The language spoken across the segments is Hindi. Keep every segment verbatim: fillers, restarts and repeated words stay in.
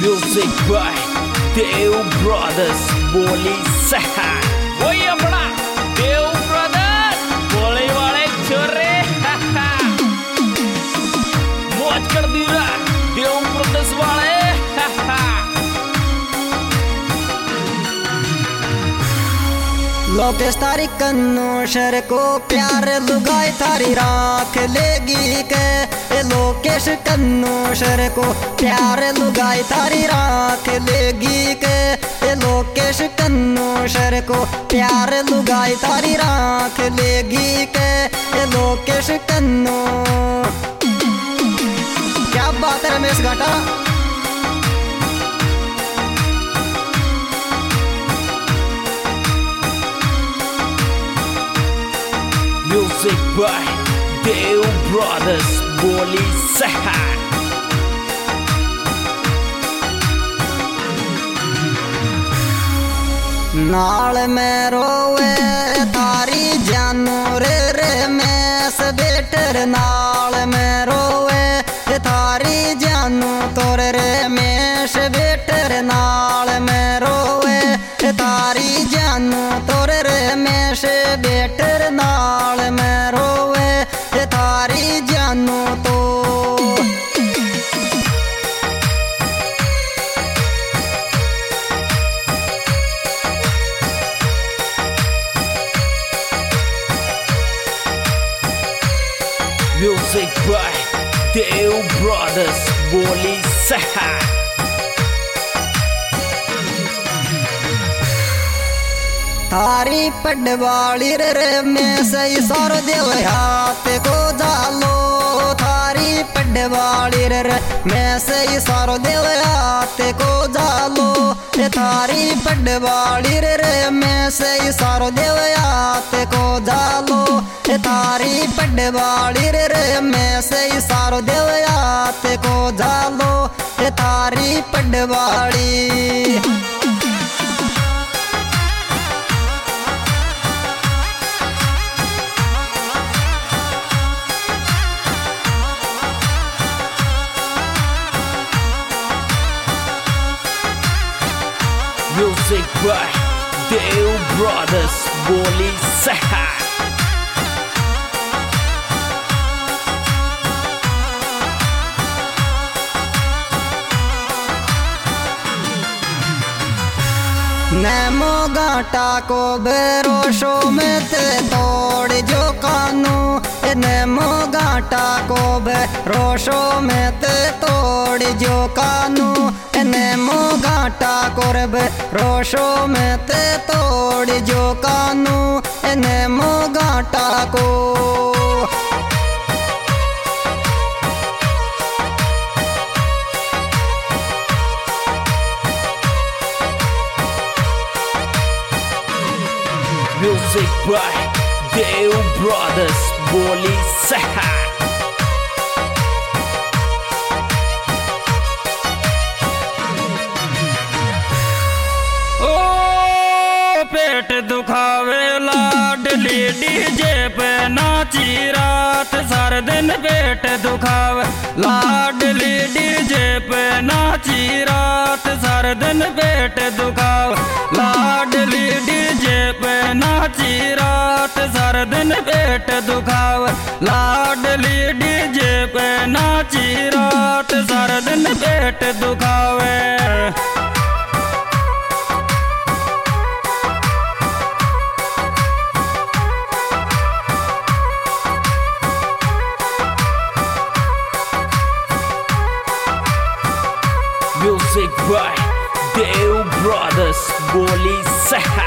Music by Dev Brothers बोली सहा वही अपना देव ब्रदर्स बोले वाले छोरे मौज कर दी रहा देव ब्रदर्स वाले लोकेश तारी कन्नो शर को प्यार लुगाई थारी राख लेगी के ए लोकेश कन्नो शर को प्यार लुगाई थारी राख लेगी के ए लोकेश कन्नो शर को प्यार लुगाई थारी राख लेगी के ए लोकेश कन्नो। क्या बात है रमेश घाटा। Music by Dev Brothers बोली सहा नाल में रोवे थारी जानो रे रे मैं बेटर नाल में रोवे थारी जानो तोर रे मैं बेटर नाल में रोवे थारी जानो तोर रे मैं बेटर नाल में रोवे थारी जानो तो। Music by Dev Brothers बोली सहा थारी पडवाली रे में सही सर देव हाथ को जालो थारी पडवाली रे में सही सर देव हाथ को जालो थारी पडवाली रे में सही सर देव हाथ को जालो थारी पडवाली रे में सही सर देव हाथ को जालो थारी पडवाली। Music by Dev Brothers बोली सहा नैमो गाटा को बेरोशो में ते तोड़ जो कानू नैमो गाटा को बेरोशो में ते तोड़ जो कानू नैमो गाटा को बेरोशो में ते तोड़ जो कानू नैमो गाटा को। Music by Dev Brothers बोली सहा ओ पेट दुखावे लाडली डीजे पे नाची रात सार दिन पेट दुखावे लाडली डीजे पे नाची रात सार दिन पेट दुखावे लाडली डीजे पे नाची रात सार दिन पेट दुखावे लाडली डीजे पे नाची रात सार दिन पेट दुखावे। Music by Dev Brothers बोली सहा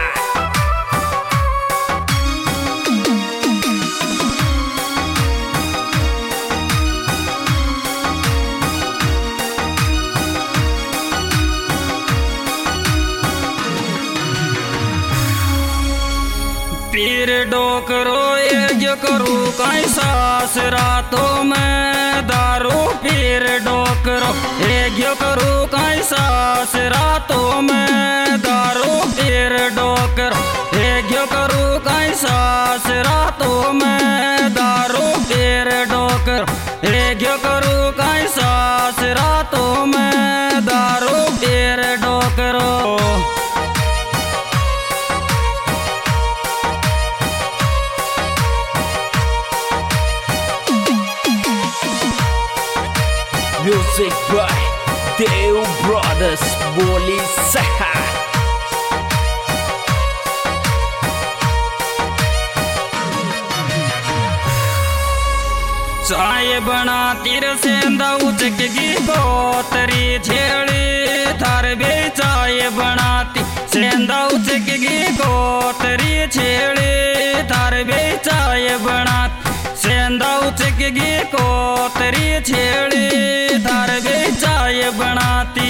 पीर डोकरो ये करू कई सास रातों में दारू पीर डोकरो ये करू कई सास रातों में दारू पीर डोकरो ये करू कई सास रातों में दारू पीर डोकरो ये करू कई सास रातों में दारू Deo Brothers बोली सहा। चाय बनाती रसेंदा उचकगी गोतरी छेड़ी थार बे चाय बनाती सेंदा उचकगी गोतरी छेड़ी थार बे चाय बनाती सेंदा उचकगी गोतरी छेड़ी थार बे चाय बनाती।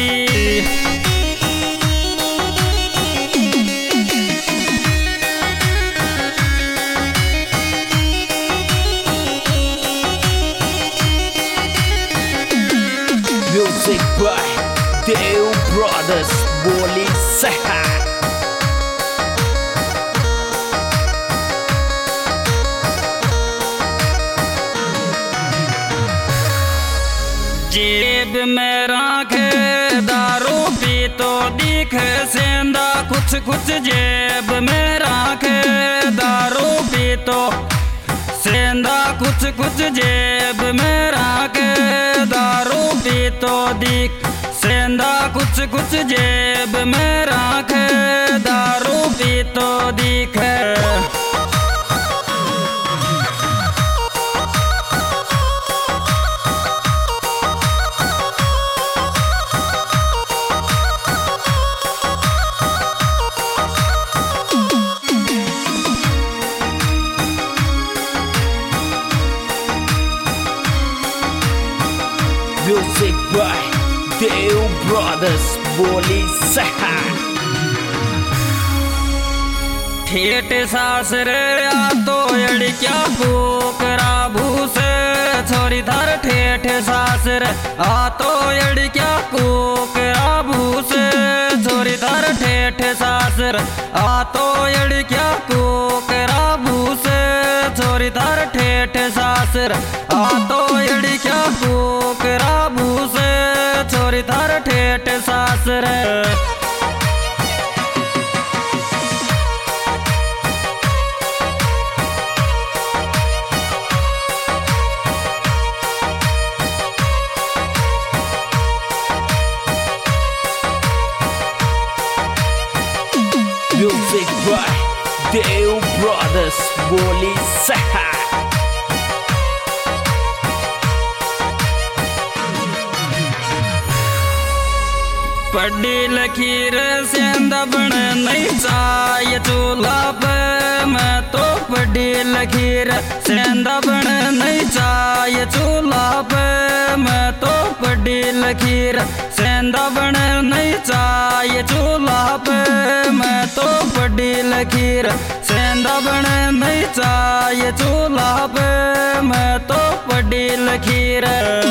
Music by Deo Brothers बोली सहा। जेब में राखे दारू पी तो दिखे सेंदा कुछ कुछ जेब में राखे दारू पी तो सेंदा कुछ कुछ जेब में राखे दारू पी तो दिख सेंदा कुछ कुछ जेब में राखे दारू पी तो दिखे। Music by Deo Brothers बोली सहा। ठेठ सासर आ तो अड़ क्या पोकरा भूसे छोरी धर ठेठ सासर आ तो अड़ क्या कोकरा भूसे छोरी धर ठेठ सासर आ तो अड़ क्या कोकरा भूसे छोरी धर ठेठ सासर आ तो अड़ क्या कोकरा भूसे छोरी धर ठेठ सासर। Music by Deo Brothers बोली सहा। पढ़ी लखीर सेंदा बन नहीं चाय चूल्हा पे मैं तो पढ़ी लखीर सेंदा बन नहीं चाय चूल्हा पे मैं तो पढ़ी लखीर सेंदा बन नहीं चाय चूल्हा पे मैं तो पढ़ी लखीर सेंदा बन नहीं चाय चूल्हा पे मैं तो पढ़ी लखीर।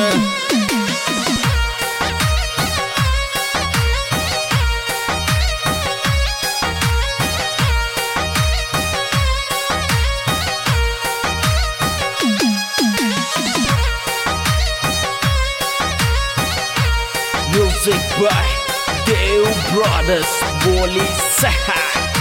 Music by Deo Brothers बोली सहा।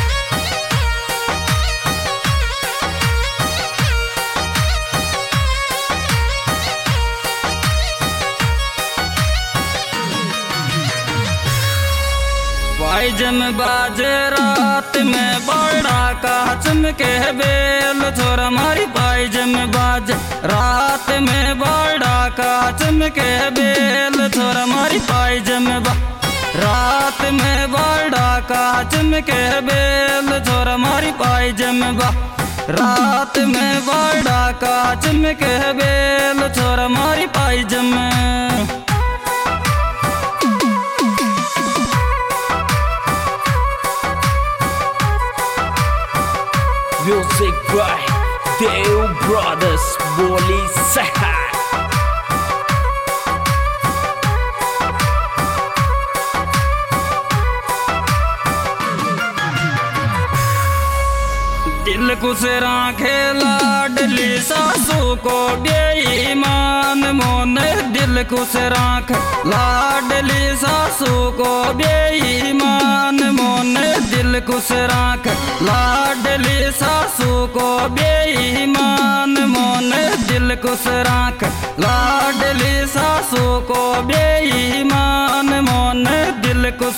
पायजम बाज रात में बड़ा का चमके बेल छोरा मारी पायजम बाज रात में बड़ा का चमके बेल छोरा मारी पायजम बा रात में बड़ा का चमके बेल छोरा मारी पायजम बा रात में बड़ा का चमके बेल छोरा मारी पायजम। Music by Deo Brothers बोली सहा। दिल कुछ राखे लाडली सासू को बेईमान मोन दिल कुछ राख लाडली सासू को बेईमान मोन दिल कुछ राख लाडली सासू को बेईमान मोन दिल कुछ राख लाडली सासू को बेईमान कुछ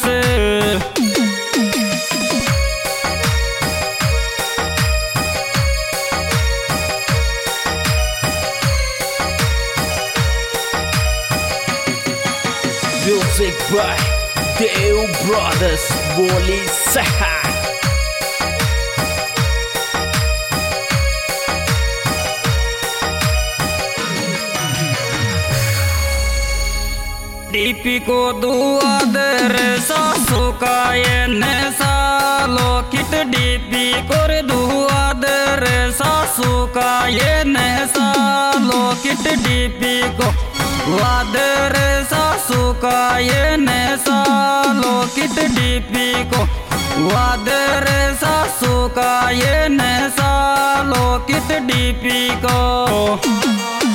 Music by Deo Brothers Woli Saha. DP को दुआदर सासू का ये ने सालो कित डीपी को रे दुआदर सासू का ये ने सालो कित डीपी को वादर सासू का ये ने सालो कित डीपी को वादर सासू का ये ने सालो कित डीपी को